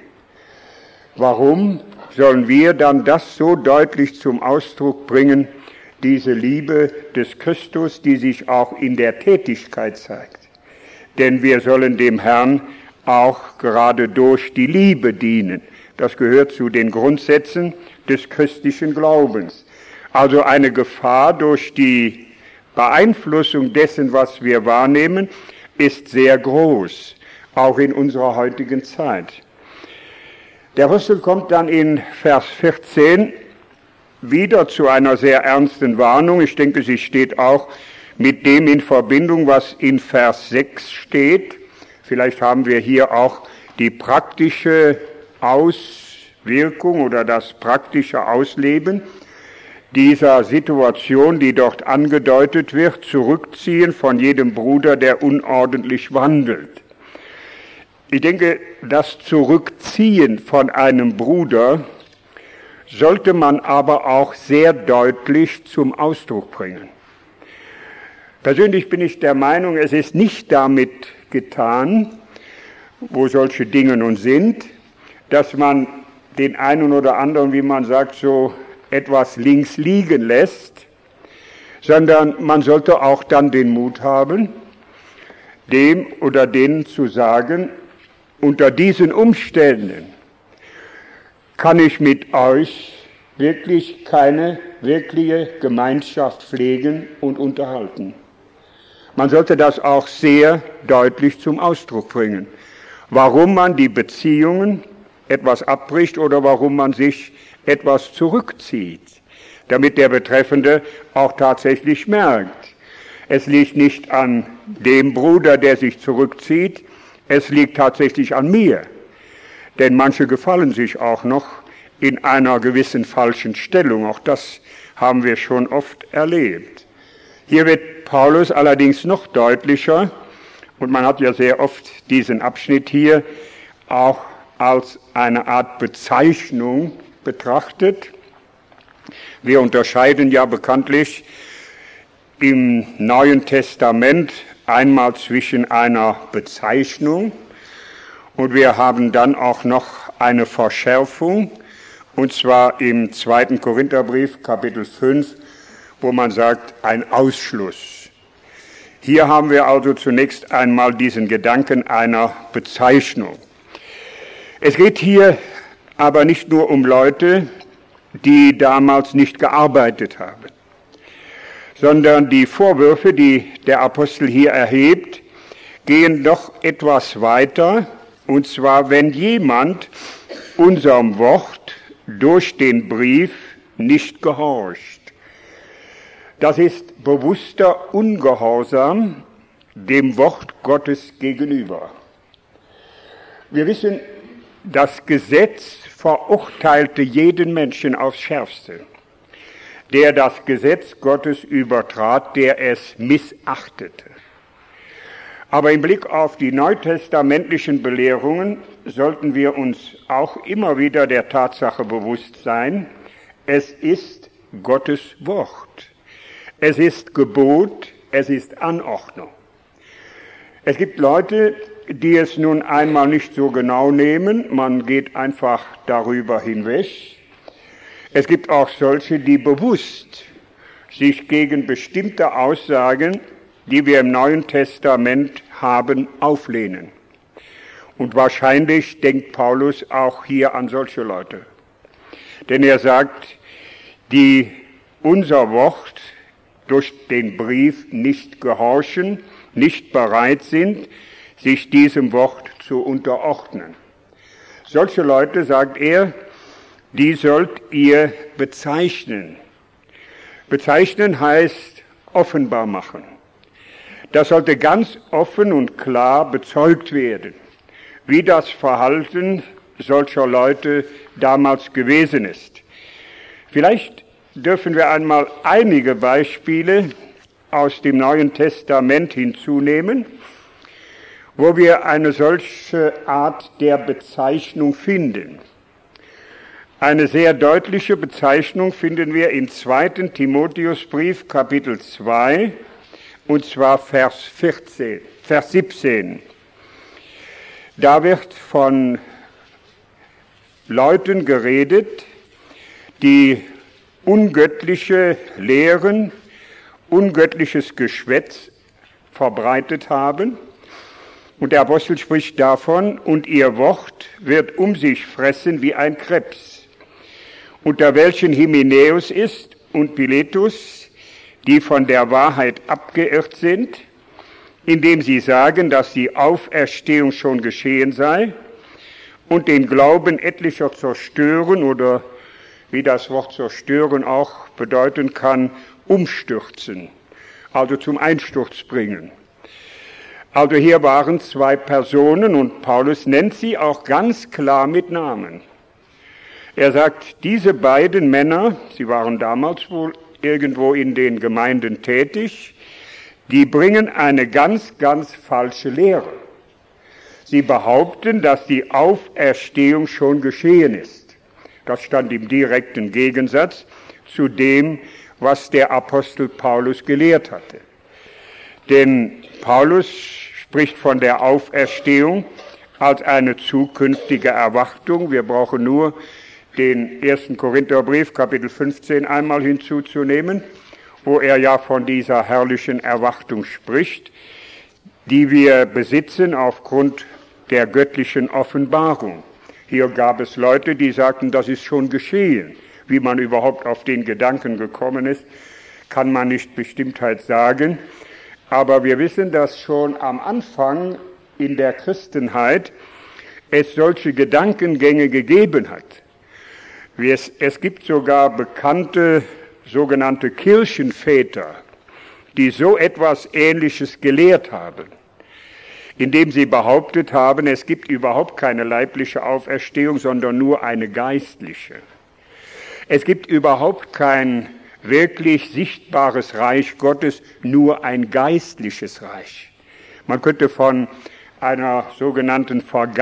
Warum sollen wir dann das so deutlich zum Ausdruck bringen, diese Liebe des Christus, die sich auch in der Tätigkeit zeigt? Denn wir sollen dem Herrn auch gerade durch die Liebe dienen. Das gehört zu den Grundsätzen des christlichen Glaubens. Also eine Gefahr durch die Beeinflussung dessen, was wir wahrnehmen, ist sehr groß, auch in unserer heutigen Zeit. Der Apostel kommt dann in Vers 14 wieder zu einer sehr ernsten Warnung. Ich denke, sie steht auch mit dem in Verbindung, was in Vers 6 steht. Vielleicht haben wir hier auch die praktische Auswirkung oder das praktische Ausleben dieser Situation, die dort angedeutet wird, zurückziehen von jedem Bruder, der unordentlich wandelt. Ich denke, das Zurückziehen von einem Bruder sollte man aber auch sehr deutlich zum Ausdruck bringen. Persönlich bin ich der Meinung, es ist nicht damit getan, wo solche Dinge nun sind, dass man den einen oder anderen, wie man sagt, so etwas links liegen lässt, sondern man sollte auch dann den Mut haben, dem oder denen zu sagen, unter diesen Umständen kann ich mit euch wirklich keine wirkliche Gemeinschaft pflegen und unterhalten. Man sollte das auch sehr deutlich zum Ausdruck bringen, warum man die Beziehungen etwas abbricht oder warum man sich etwas zurückzieht, damit der Betreffende auch tatsächlich merkt, es liegt nicht an dem Bruder, der sich zurückzieht, es liegt tatsächlich an mir. Denn manche gefallen sich auch noch in einer gewissen falschen Stellung. Auch das haben wir schon oft erlebt. Hier wird Paulus allerdings noch deutlicher, und man hat ja sehr oft diesen Abschnitt hier auch als eine Art Bezeichnung betrachtet. Wir unterscheiden ja bekanntlich im Neuen Testament einmal zwischen einer Bezeichnung und wir haben dann auch noch eine Verschärfung, und zwar im 2. Korintherbrief, Kapitel 5, wo man sagt, ein Ausschluss. Hier haben wir also zunächst einmal diesen Gedanken einer Bezeichnung. Es geht hier aber nicht nur um Leute, die damals nicht gearbeitet haben, sondern die Vorwürfe, die der Apostel hier erhebt, gehen doch etwas weiter, und zwar, wenn jemand unserem Wort durch den Brief nicht gehorcht. Das ist bewusster Ungehorsam dem Wort Gottes gegenüber. Wir wissen, das Gesetz verurteilte jeden Menschen aufs Schärfste, der das Gesetz Gottes übertrat, der es missachtete. Aber im Blick auf die neutestamentlichen Belehrungen sollten wir uns auch immer wieder der Tatsache bewusst sein, es ist Gottes Wort. Es ist Gebot, es ist Anordnung. Es gibt Leute, die es nun einmal nicht so genau nehmen, man geht einfach darüber hinweg. Es gibt auch solche, die bewusst sich gegen bestimmte Aussagen, die wir im Neuen Testament haben, auflehnen. Und wahrscheinlich denkt Paulus auch hier an solche Leute. Denn er sagt, die unser Wort durch den Brief nicht gehorchen, nicht bereit sind, sich diesem Wort zu unterordnen. Solche Leute, sagt er, die sollt ihr bezeichnen. Bezeichnen heißt offenbar machen. Das sollte ganz offen und klar bezeugt werden, wie das Verhalten solcher Leute damals gewesen ist. Vielleicht dürfen wir einmal einige Beispiele aus dem Neuen Testament hinzunehmen, wo wir eine solche Art der Bezeichnung finden. Eine sehr deutliche Bezeichnung finden wir im 2. Timotheusbrief, Kapitel 2, und zwar Vers 17. Da wird von Leuten geredet, die ungöttliche Lehren, ungöttliches Geschwätz verbreitet haben. Und der Apostel spricht davon, und ihr Wort wird um sich fressen wie ein Krebs, unter welchen Hymenäus ist und Piletus, die von der Wahrheit abgeirrt sind, indem sie sagen, dass die Auferstehung schon geschehen sei und den Glauben etlicher zerstören oder, wie das Wort zerstören auch bedeuten kann, umstürzen, also zum Einsturz bringen. Also hier waren zwei Personen und Paulus nennt sie auch ganz klar mit Namen. Er sagt, diese beiden Männer, sie waren damals wohl irgendwo in den Gemeinden tätig, die bringen eine ganz, ganz falsche Lehre. Sie behaupten, dass die Auferstehung schon geschehen ist. Das stand im direkten Gegensatz zu dem, was der Apostel Paulus gelehrt hatte. Denn Paulus spricht von der Auferstehung als eine zukünftige Erwartung. Wir brauchen nur den 1. Korintherbrief, Kapitel 15, einmal hinzuzunehmen, wo er ja von dieser herrlichen Erwartung spricht, die wir besitzen aufgrund der göttlichen Offenbarung. Hier gab es Leute, die sagten, das ist schon geschehen. Wie man überhaupt auf den Gedanken gekommen ist, kann man nicht Bestimmtheit sagen. Aber wir wissen, dass schon am Anfang in der Christenheit es solche Gedankengänge gegeben hat. Es gibt sogar bekannte sogenannte Kirchenväter, die so etwas Ähnliches gelehrt haben, indem sie behauptet haben, es gibt überhaupt keine leibliche Auferstehung, sondern nur eine geistliche. Es gibt überhaupt kein wirklich sichtbares Reich Gottes, nur ein geistliches Reich. Man könnte von einer sogenannten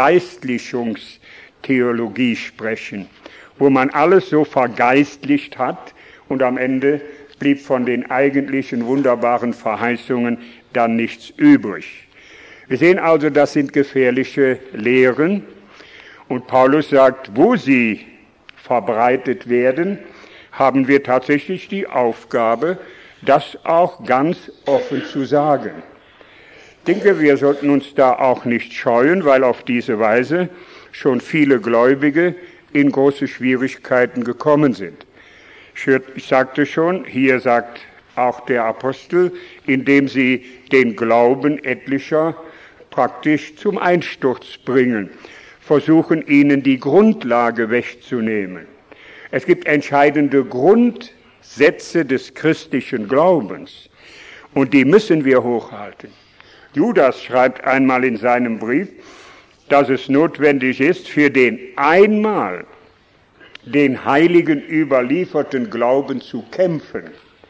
Vergeistlichungstheologie sprechen, wo man alles so vergeistlicht hat und am Ende blieb von den eigentlichen wunderbaren Verheißungen dann nichts übrig. Wir sehen also, das sind gefährliche Lehren und Paulus sagt, wo sie verbreitet werden, haben wir tatsächlich die Aufgabe, das auch ganz offen zu sagen. Ich denke, wir sollten uns da auch nicht scheuen, weil auf diese Weise schon viele Gläubige in große Schwierigkeiten gekommen sind. Ich sagte schon, hier sagt auch der Apostel, indem sie den Glauben etlicher praktisch zum Einsturz bringen, versuchen ihnen die Grundlage wegzunehmen. Es gibt entscheidende Grundsätze des christlichen Glaubens und die müssen wir hochhalten. Judas schreibt einmal in seinem Brief, dass es notwendig ist, für den einmal den Heiligen überlieferten Glauben zu kämpfen.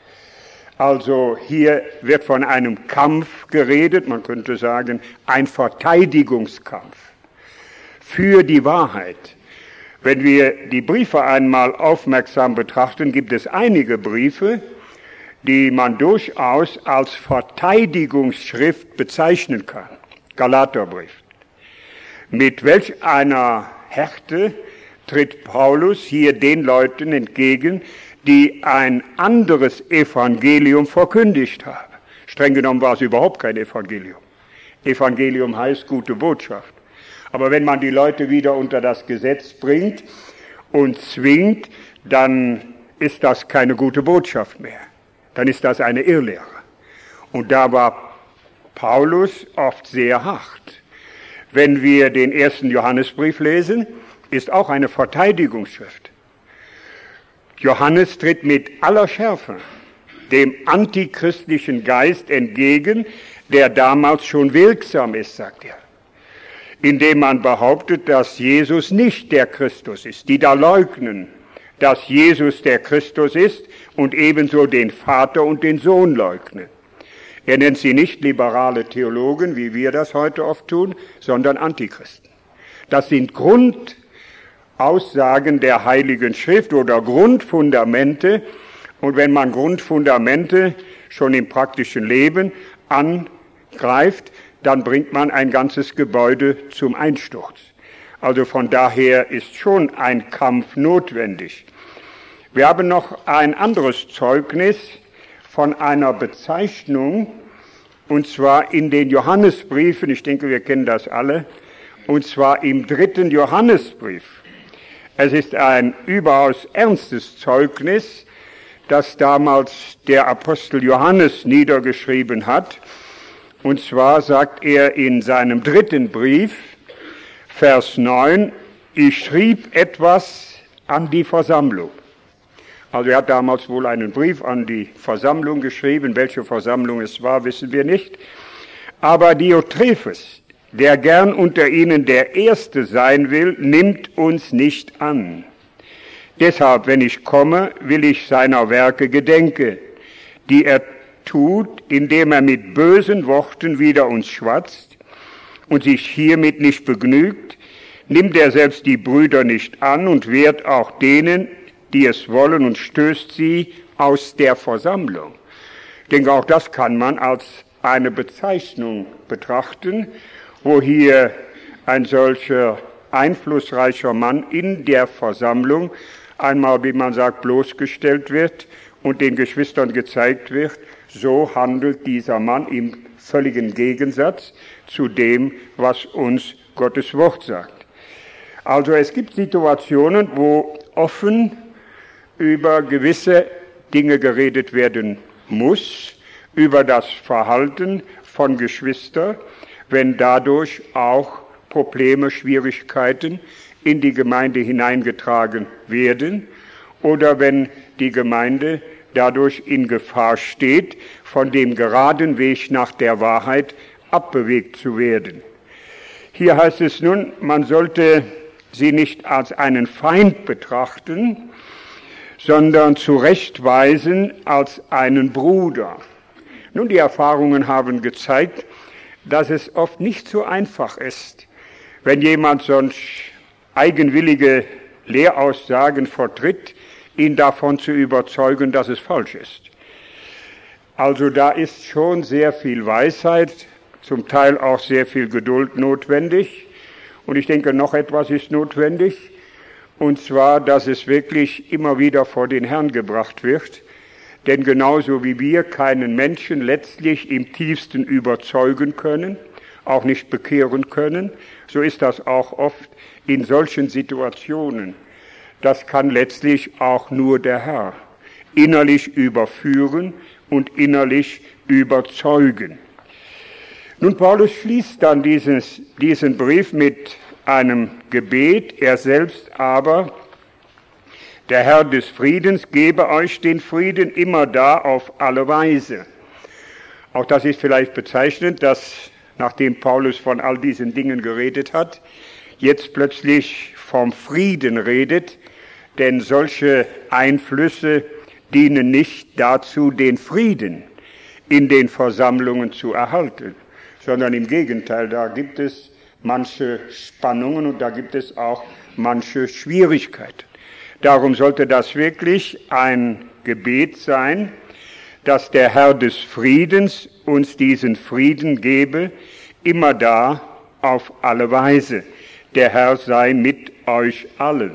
Also hier wird von einem Kampf geredet, man könnte sagen, ein Verteidigungskampf für die Wahrheit. Wenn wir die Briefe einmal aufmerksam betrachten, gibt es einige Briefe, die man durchaus als Verteidigungsschrift bezeichnen kann. Galaterbrief. Mit welch einer Härte tritt Paulus hier den Leuten entgegen, die ein anderes Evangelium verkündigt haben. Streng genommen war es überhaupt kein Evangelium. Evangelium heißt gute Botschaft. Aber wenn man die Leute wieder unter das Gesetz bringt und zwingt, dann ist das keine gute Botschaft mehr. Dann ist das eine Irrlehre. Und da war Paulus oft sehr hart. Wenn wir den 1. Johannesbrief lesen, ist auch eine Verteidigungsschrift. Johannes tritt mit aller Schärfe dem antichristlichen Geist entgegen, der damals schon wirksam ist, sagt er, indem man behauptet, dass Jesus nicht der Christus ist. Die da leugnen, dass Jesus der Christus ist und ebenso den Vater und den Sohn leugnen. Er nennt sie nicht liberale Theologen, wie wir das heute oft tun, sondern Antichristen. Das sind Grundaussagen der Heiligen Schrift oder Grundfundamente. Und wenn man Grundfundamente schon im praktischen Leben angreift, dann bringt man ein ganzes Gebäude zum Einsturz. Also von daher ist schon ein Kampf notwendig. Wir haben noch ein anderes Zeugnis von einer Bezeichnung, und zwar in den Johannesbriefen, ich denke, wir kennen das alle, und zwar im 3. Johannesbrief. Es ist ein überaus ernstes Zeugnis, das damals der Apostel Johannes niedergeschrieben hat. Und zwar sagt er in seinem 3. Brief, Vers 9, ich schrieb etwas an die Versammlung. Also er hat damals wohl einen Brief an die Versammlung geschrieben. Welche Versammlung es war, wissen wir nicht. Aber Diotrephes, der gern unter ihnen der Erste sein will, nimmt uns nicht an. Deshalb, wenn ich komme, will ich seiner Werke gedenke, die er tut, indem er mit bösen Worten wider uns schwatzt und sich hiermit nicht begnügt, nimmt er selbst die Brüder nicht an und wehrt auch denen, die es wollen, und stößt sie aus der Versammlung. Ich denke, auch das kann man als eine Bezeichnung betrachten, wo hier ein solcher einflussreicher Mann in der Versammlung einmal, wie man sagt, bloßgestellt wird und den Geschwistern gezeigt wird, so handelt dieser Mann im völligen Gegensatz zu dem, was uns Gottes Wort sagt. Also es gibt Situationen, wo offen über gewisse Dinge geredet werden muss, über das Verhalten von Geschwistern, wenn dadurch auch Probleme, Schwierigkeiten in die Gemeinde hineingetragen werden oder wenn die Gemeinde dadurch in Gefahr steht, von dem geraden Weg nach der Wahrheit abbewegt zu werden. Hier heißt es nun, man sollte sie nicht als einen Feind betrachten, sondern zurechtweisen als einen Bruder. Nun, die Erfahrungen haben gezeigt, dass es oft nicht so einfach ist, wenn jemand sonst eigenwillige Lehraussagen vertritt, ihn davon zu überzeugen, dass es falsch ist. Also da ist schon sehr viel Weisheit, zum Teil auch sehr viel Geduld notwendig. Und ich denke, noch etwas ist notwendig, und zwar, dass es wirklich immer wieder vor den Herrn gebracht wird. Denn genauso wie wir keinen Menschen letztlich im tiefsten überzeugen können, auch nicht bekehren können, so ist das auch oft in solchen Situationen. Das kann letztlich auch nur der Herr innerlich überführen und innerlich überzeugen. Nun, Paulus schließt dann diesen Brief mit einem Gebet. Er selbst aber, der Herr des Friedens, gebe euch den Frieden immer da auf alle Weise. Auch das ist vielleicht bezeichnend, dass, nachdem Paulus von all diesen Dingen geredet hat, jetzt plötzlich vom Frieden redet, denn solche Einflüsse dienen nicht dazu, den Frieden in den Versammlungen zu erhalten, sondern im Gegenteil, da gibt es manche Spannungen und da gibt es auch manche Schwierigkeiten. Darum sollte das wirklich ein Gebet sein, dass der Herr des Friedens uns diesen Frieden gebe, immer da, auf alle Weise. Der Herr sei mit euch allen.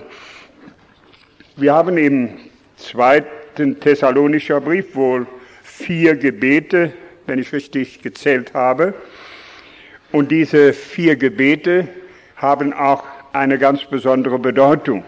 Wir haben im 2. Thessalonischer Brief wohl 4 Gebete, wenn ich richtig gezählt habe. Und diese 4 Gebete haben auch eine ganz besondere Bedeutung.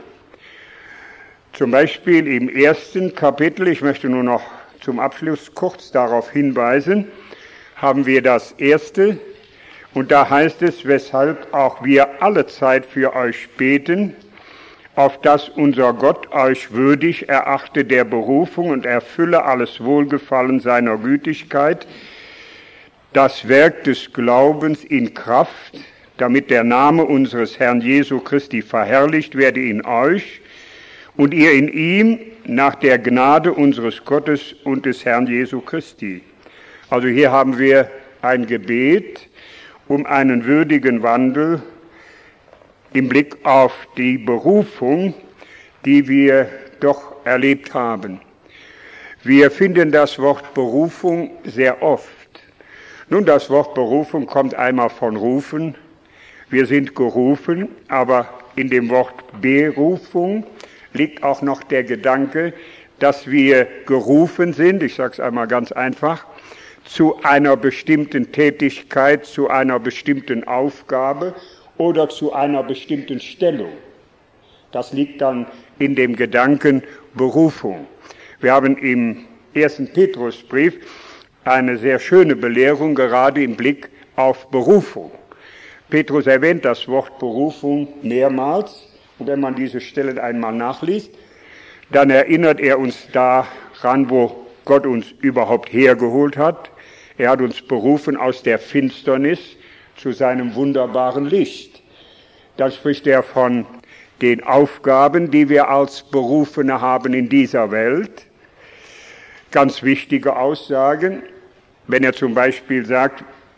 Zum Beispiel im 1. Kapitel, ich möchte nur noch zum Abschluss kurz darauf hinweisen, haben wir das 1. Und da heißt es, weshalb auch wir alle Zeit für euch beten, auf dass unser Gott euch würdig erachte der Berufung und erfülle alles Wohlgefallen seiner Gütigkeit, das Werk des Glaubens in Kraft, damit der Name unseres Herrn Jesu Christi verherrlicht werde in euch und ihr in ihm nach der Gnade unseres Gottes und des Herrn Jesu Christi. Also hier haben wir ein Gebet um einen würdigen Wandel im Blick auf die Berufung, die wir doch erlebt haben. Wir finden das Wort Berufung sehr oft. Nun, das Wort Berufung kommt einmal von rufen. Wir sind gerufen, aber in dem Wort Berufung liegt auch noch der Gedanke, dass wir gerufen sind, ich sage es einmal ganz einfach, zu einer bestimmten Tätigkeit, zu einer bestimmten Aufgabe oder zu einer bestimmten Stellung. Das liegt dann in dem Gedanken Berufung. Wir haben im 1. Petrusbrief eine sehr schöne Belehrung, gerade im Blick auf Berufung. Petrus erwähnt das Wort Berufung mehrmals, und wenn man diese Stellen einmal nachliest, dann erinnert er uns daran, wo Gott uns überhaupt hergeholt hat. Er hat uns berufen aus der Finsternis zu seinem wunderbaren Licht. Dann spricht er von den Aufgaben, die wir als Berufene haben in dieser Welt. Ganz wichtige Aussagen, wenn er zum Beispiel sagt,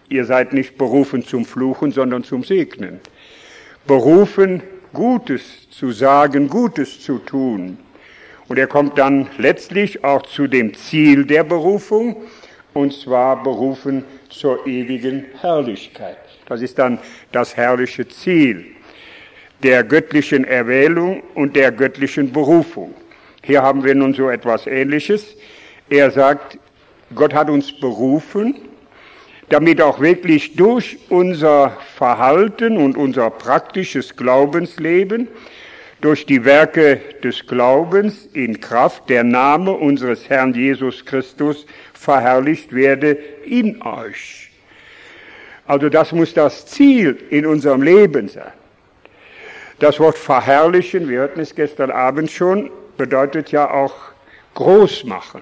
ihr seid nicht berufen zum Fluchen, sondern zum Segnen. Berufen, Gutes zu sagen, Gutes zu tun. Und er kommt dann letztlich auch zu dem Ziel der Berufung, und zwar berufen zur ewigen Herrlichkeit. Das ist dann das herrliche Ziel der göttlichen Erwählung und der göttlichen Berufung. Hier haben wir nun so etwas Ähnliches. Er sagt, Gott hat uns berufen, damit auch wirklich durch unser Verhalten und unser praktisches Glaubensleben, durch die Werke des Glaubens in Kraft der Name unseres Herrn Jesus Christus verherrlicht werde in euch. Also das muss das Ziel in unserem Leben sein. Das Wort verherrlichen, wir hörten es gestern Abend schon, bedeutet ja auch groß machen.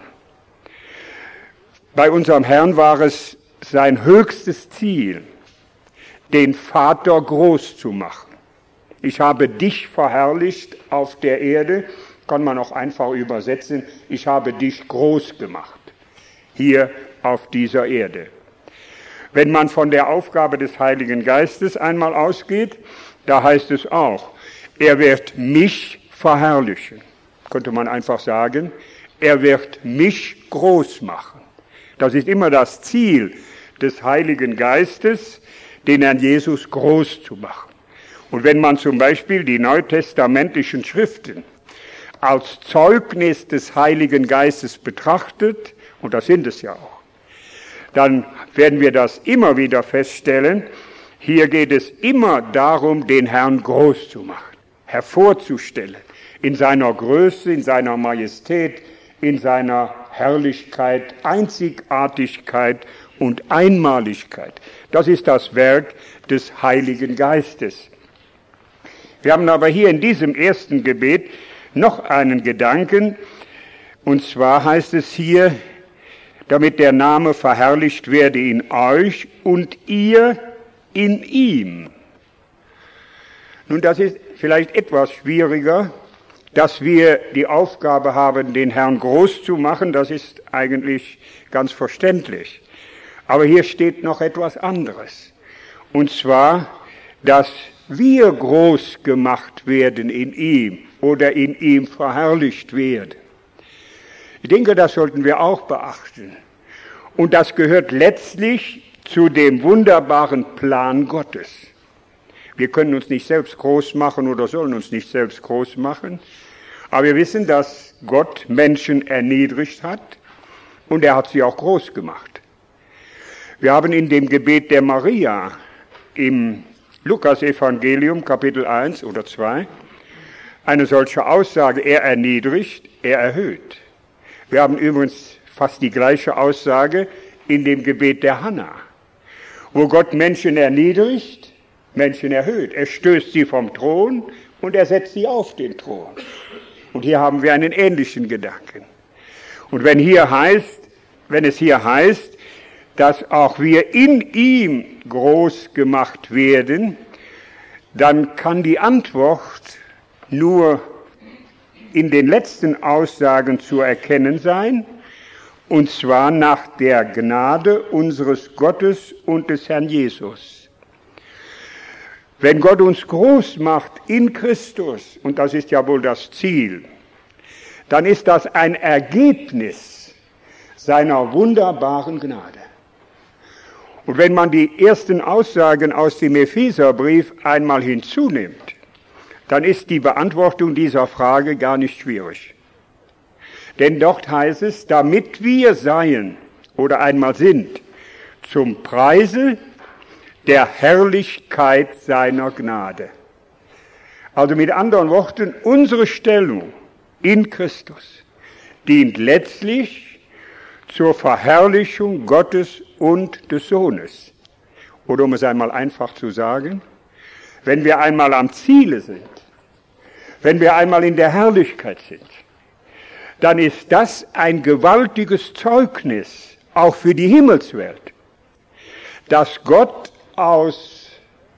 Bei unserem Herrn war es sein höchstes Ziel, den Vater groß zu machen. Ich habe dich verherrlicht auf der Erde, kann man auch einfach übersetzen, ich habe dich groß gemacht, hier auf dieser Erde. Wenn man von der Aufgabe des Heiligen Geistes einmal ausgeht, da heißt es auch, er wird mich verherrlichen. Könnte man einfach sagen, er wird mich groß machen. Das ist immer das Ziel des Heiligen Geistes, den Herrn Jesus groß zu machen. Und wenn man zum Beispiel die neutestamentlichen Schriften als Zeugnis des Heiligen Geistes betrachtet, und das sind es ja auch, dann werden wir das immer wieder feststellen, hier geht es immer darum, den Herrn groß zu machen, hervorzustellen, in seiner Größe, in seiner Majestät, in seiner Herrlichkeit, Einzigartigkeit und Einmaligkeit. Das ist das Werk des Heiligen Geistes. Wir haben aber hier in diesem ersten Gebet noch einen Gedanken, und zwar heißt es hier, damit der Name verherrlicht werde in euch und ihr in ihm. Nun, das ist vielleicht etwas schwieriger, dass wir die Aufgabe haben, den Herrn groß zu machen, das ist eigentlich ganz verständlich. Aber hier steht noch etwas anderes. Und zwar, dass wir groß gemacht werden in ihm oder in ihm verherrlicht werden. Ich denke, das sollten wir auch beachten. Und das gehört letztlich zu dem wunderbaren Plan Gottes. Wir können uns nicht selbst groß machen oder sollen uns nicht selbst groß machen, aber wir wissen, dass Gott Menschen erniedrigt hat und er hat sie auch groß gemacht. Wir haben in dem Gebet der Maria im Lukas-Evangelium, Kapitel 1 oder 2, eine solche Aussage, er erniedrigt, er erhöht. Wir haben übrigens fast die gleiche Aussage in dem Gebet der Hannah, wo Gott Menschen erniedrigt, Menschen erhöht. Er stößt sie vom Thron und er setzt sie auf den Thron. Und hier haben wir einen ähnlichen Gedanken. Und wenn es hier heißt, dass auch wir in ihm groß gemacht werden, dann kann die Antwort nur in den letzten Aussagen zu erkennen sein, und zwar nach der Gnade unseres Gottes und des Herrn Jesus. Wenn Gott uns groß macht in Christus, und das ist ja wohl das Ziel, dann ist das ein Ergebnis seiner wunderbaren Gnade. Und wenn man die ersten Aussagen aus dem Epheserbrief einmal hinzunimmt, dann ist die Beantwortung dieser Frage gar nicht schwierig. Denn dort heißt es, damit wir seien oder einmal sind, zum Preise der Herrlichkeit seiner Gnade. Also mit anderen Worten, unsere Stellung in Christus dient letztlich zur Verherrlichung Gottes und des Sohnes. Oder um es einmal einfach zu sagen, wenn wir einmal am Ziele sind, wenn wir einmal in der Herrlichkeit sind, dann ist das ein gewaltiges Zeugnis, auch für die Himmelswelt, dass Gott aus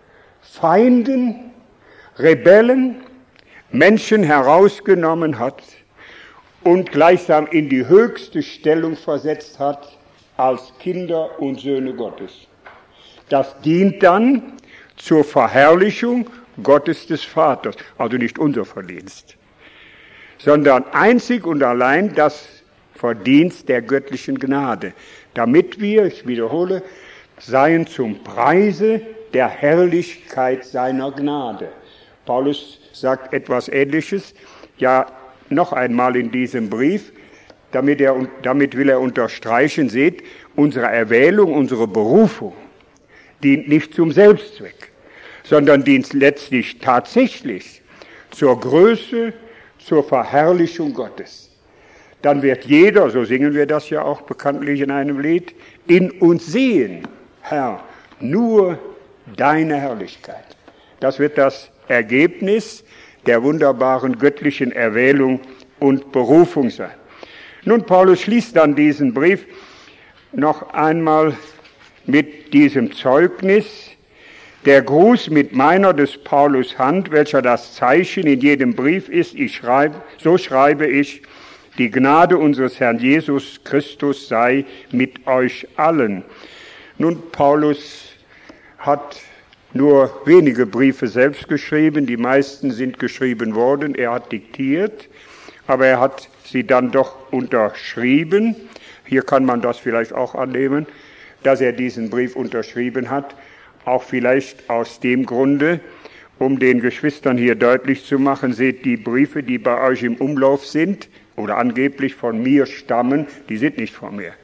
Feinden, Rebellen, Menschen herausgenommen hat und gleichsam in die höchste Stellung versetzt hat als Kinder und Söhne Gottes. Das dient dann zur Verherrlichung Gottes des Vaters, also nicht unser Verdienst, sondern einzig und allein das Verdienst der göttlichen Gnade, damit wir, ich wiederhole, seien zum Preise der Herrlichkeit seiner Gnade. Paulus sagt etwas Ähnliches, ja noch einmal in diesem Brief, damit will er unterstreichen, seht, unsere Erwählung, unsere Berufung dient nicht zum Selbstzweck, sondern dient letztlich tatsächlich zur Größe, zur Verherrlichung Gottes. Dann wird jeder, so singen wir das ja auch bekanntlich in einem Lied, in uns sehen, Herr, nur deine Herrlichkeit. Das wird das Ergebnis der wunderbaren göttlichen Erwählung und Berufung sein. Nun, Paulus schließt dann diesen Brief noch einmal mit diesem Zeugnis, der Gruß mit meiner des Paulus Hand, welcher das Zeichen in jedem Brief ist, so schreibe ich, die Gnade unseres Herrn Jesus Christus sei mit euch allen. Nun, Paulus hat nur wenige Briefe selbst geschrieben, die meisten sind geschrieben worden, er hat diktiert, aber er hat sie dann doch unterschrieben. Hier kann man das vielleicht auch annehmen, dass er diesen Brief unterschrieben hat, auch vielleicht aus dem Grunde, um den Geschwistern hier deutlich zu machen, seht, die Briefe, die bei euch im Umlauf sind oder angeblich von mir stammen, die sind nicht von mir.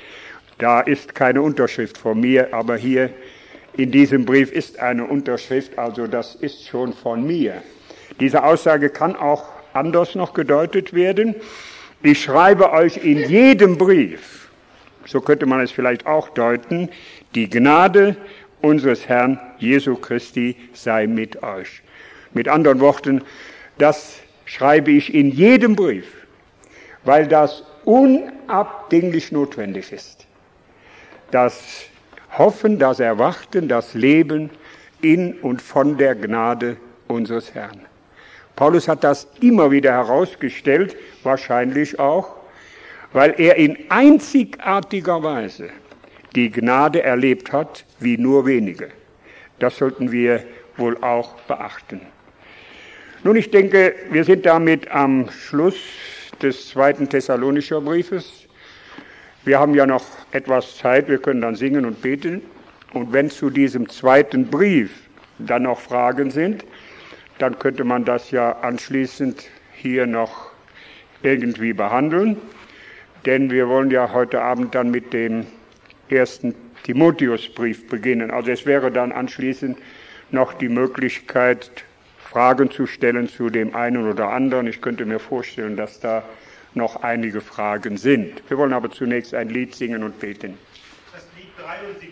Da ist keine Unterschrift von mir, aber hier in diesem Brief ist eine Unterschrift, also das ist schon von mir. Diese Aussage kann auch anders noch gedeutet werden. Ich schreibe euch in jedem Brief, so könnte man es vielleicht auch deuten, die Gnade unseres Herrn Jesu Christi sei mit euch. Mit anderen Worten, das schreibe ich in jedem Brief, weil das unabdinglich notwendig ist. Das Hoffen, das Erwarten, das Leben in und von der Gnade unseres Herrn. Paulus hat das immer wieder herausgestellt, wahrscheinlich auch, weil er in einzigartiger Weise die Gnade erlebt hat, wie nur wenige. Das sollten wir wohl auch beachten. Nun, ich denke, wir sind damit am Schluss des 2. Thessalonischer Briefes. Wir haben ja noch etwas Zeit, wir können dann singen und beten. Und wenn zu diesem 2. Brief dann noch Fragen sind, dann könnte man das ja anschließend hier noch irgendwie behandeln. Denn wir wollen ja heute Abend dann mit dem 1. Timotheusbrief beginnen. Also es wäre dann anschließend noch die Möglichkeit, Fragen zu stellen zu dem einen oder anderen. Ich könnte mir vorstellen, dass da noch einige Fragen sind. Wir wollen aber zunächst ein Lied singen und beten. Das Lied 73.